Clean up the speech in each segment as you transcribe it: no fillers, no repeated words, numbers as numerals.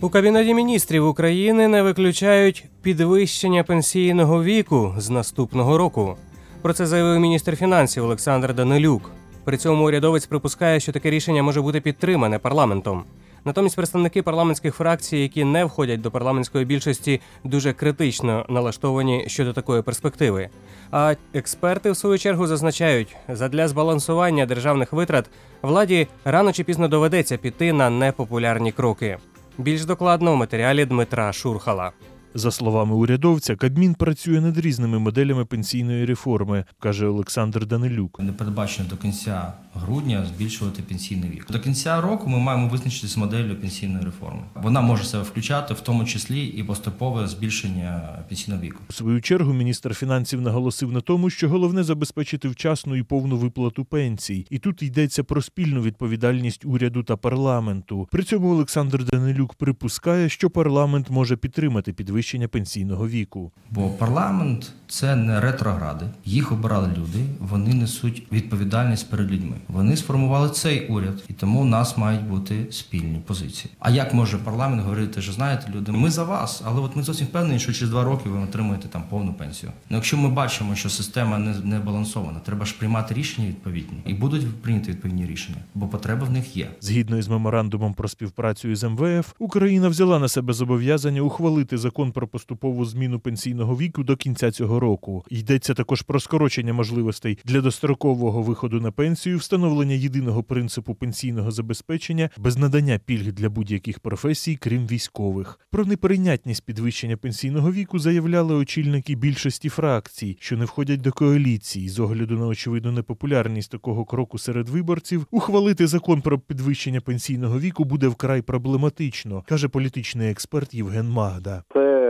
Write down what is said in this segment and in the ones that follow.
У Кабінеті міністрів України не виключають підвищення пенсійного віку з наступного року. Про це заявив міністр фінансів Олександр Данилюк. При цьому урядовець припускає, що таке рішення може бути підтримане парламентом. Натомість представники парламентських фракцій, які не входять до парламентської більшості, дуже критично налаштовані щодо такої перспективи. А експерти, в свою чергу, зазначають, задля збалансування державних витрат владі рано чи пізно доведеться піти на непопулярні кроки. Більш докладно у матеріалі Дмитра Шурхала. За словами урядовця, Кабмін працює над різними моделями пенсійної реформи, каже Олександр Данилюк. Не передбачено до кінця грудня збільшувати пенсійний вік. До кінця року ми маємо визначитися з моделлю пенсійної реформи. Вона може себе включати в тому числі і поступове збільшення пенсійного віку. У свою чергу міністр фінансів наголосив на тому, що головне забезпечити вчасну і повну виплату пенсій. І тут йдеться про спільну відповідальність уряду та парламенту. При цьому Олександр Данилюк припускає, що парламент може підтримати підвищення пенсійного віку. Бо парламент – це не ретрогради. Їх обирали люди, вони несуть відповідальність перед людьми. Вони сформували цей уряд, і тому у нас мають бути спільні позиції. А як може парламент говорити, що знаєте, люди, ми за вас, але от ми зовсім впевнені, що через 2 роки ви отримаєте там повну пенсію. Ну, якщо ми бачимо, що система не балансована, треба ж приймати рішення відповідні. І будуть прийняті відповідні рішення, бо потреба в них є. Згідно із меморандумом про співпрацю із МВФ, Україна взяла на себе зобов'язання ухвалити закон про поступову зміну пенсійного віку до кінця цього року. Йдеться також про скорочення можливостей для дострокового виходу на пенсію, встановлення єдиного принципу пенсійного забезпечення без надання пільг для будь-яких професій, крім військових. Про неприйнятність підвищення пенсійного віку заявляли очільники більшості фракцій, що не входять до коаліції. З огляду на очевидну непопулярність такого кроку серед виборців, ухвалити закон про підвищення пенсійного віку буде вкрай проблематично, каже політичний експерт Євген Магда.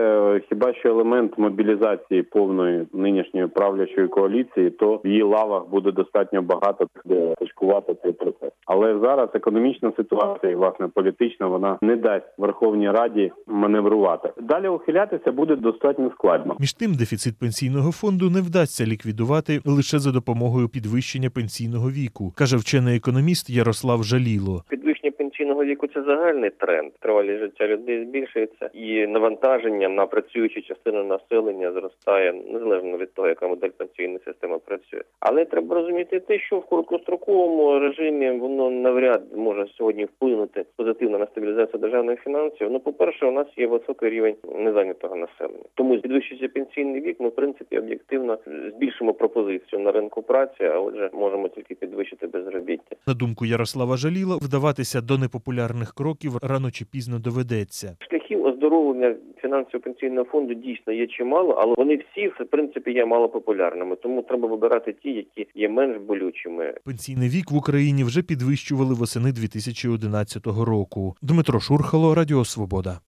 Хіба що елемент мобілізації повної нинішньої правлячої коаліції, то в її лавах буде достатньо багато де точкувати цей процес. Але зараз економічна ситуація, і, власне, політична, вона не дасть Верховній Раді маневрувати. Далі ухилятися буде достатньо складно. Між тим, дефіцит пенсійного фонду не вдасться ліквідувати лише за допомогою підвищення пенсійного віку, каже вчений економіст Ярослав Жаліло. Підвищення пенсійного віку – це загальний тренд. Тривалість життя людей збільшується і навантаження на працюючу частину населення зростає, незалежно від того, яка модель пенсійної системи працює. Але треба розуміти те, що в короткостроковому режимі воно навряд може сьогодні вплинути позитивно на стабілізацію державних фінансів. Ну, по-перше, у нас є високий рівень незайнятого населення. Тому підвищуючи пенсійний вік, ми, в принципі, об'єктивно збільшимо пропозицію на ринку праці, а отже, можемо тільки підвищити безробіття. На думку Ярослава Жаліла, вдаватися до непопулярних кроків рано чи пізно доведеться. Шляхів оздоровлення фінансового пенсійного фонду дійсно є чимало, але вони всі, в принципі, є малопопулярними. Тому треба вибирати ті, які є менш болючими. Пенсійний вік в Україні вже підвищували восени 2011 року. Дмитро Шурхало, Радіо Свобода.